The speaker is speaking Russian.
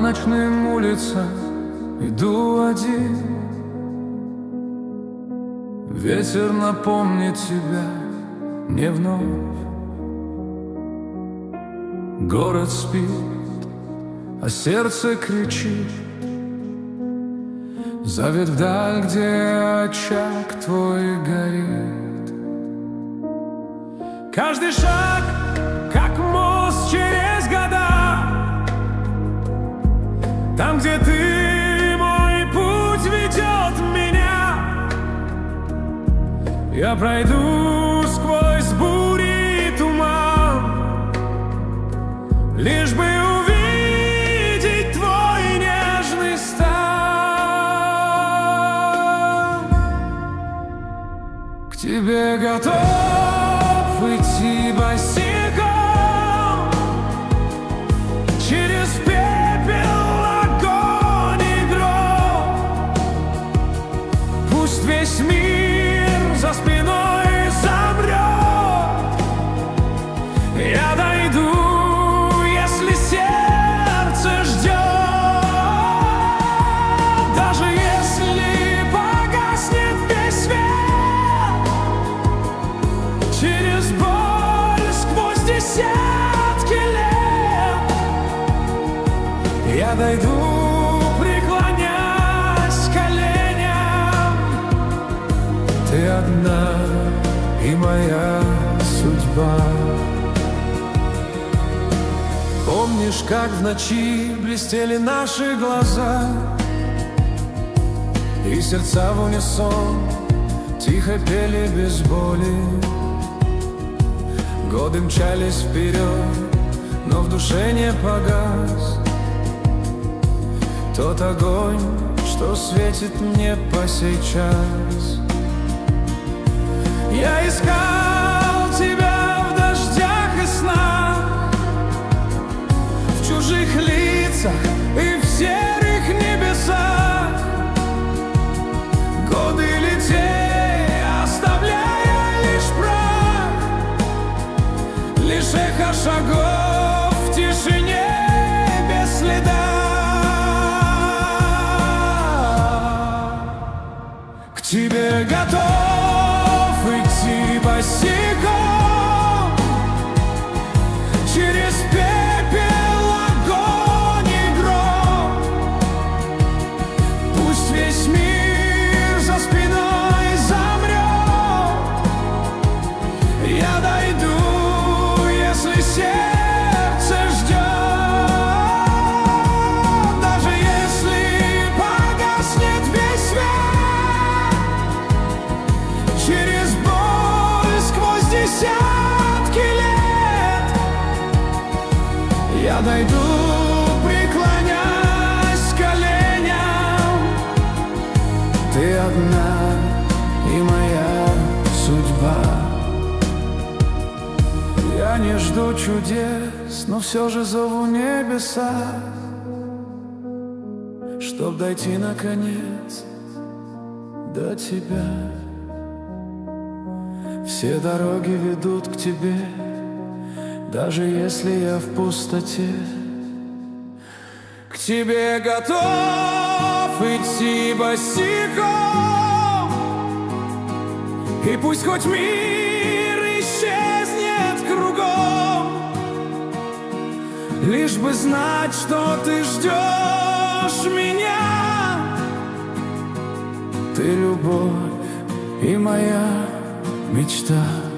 ночным улицам иду один. Ветер напомнит тебя не вновь. Город спит, а сердце кричит. Зовет вдаль, где очаг твой горит. Каждый шаг, как мост через года. Там, где ты, мой путь ведет меня. Я пройду сквозь бури и туман, лишь бы увидеть твой нежный стан. К тебе готов идти босиком через пепел, огонь и гром. Пусть весь мир за спиной замрет, я дойду, если сердце ждет. Даже если погаснет весь свет, через боль сквозь десятки лет я дойду, преклонясь коленям. Ты одна и моя судьба. Помнишь, как в ночи блестели наши глаза, и сердца в унисон тихо пели без боли. Годы мчались вперед, но в душе не погас тот огонь, что светит мне по сей час. Я искал тебя в дождях и снах, в чужих лицах и в серых небесах. Годы летели, оставляя лишь прах, лишь эхо шагов в тишине без следа. К тебе готов идти босиком через пепел, огонь и гром. Пусть весь мир за спиной замрет, я дойду, если сердце ждет. Даже если погаснет весь свет, через боль сквозь десятки лет я дойду, преклонясь коленям. Ты одна и моя судьба. Я не жду чудес, но все же зову небеса, чтоб дойти наконец до тебя. Все дороги ведут к тебе, даже если я в пустоте. К тебе готов идти босиком, и пусть хоть мир исчезнет кругом, лишь бы знать, что ты ждешь меня. Ты любовь и моя мечта.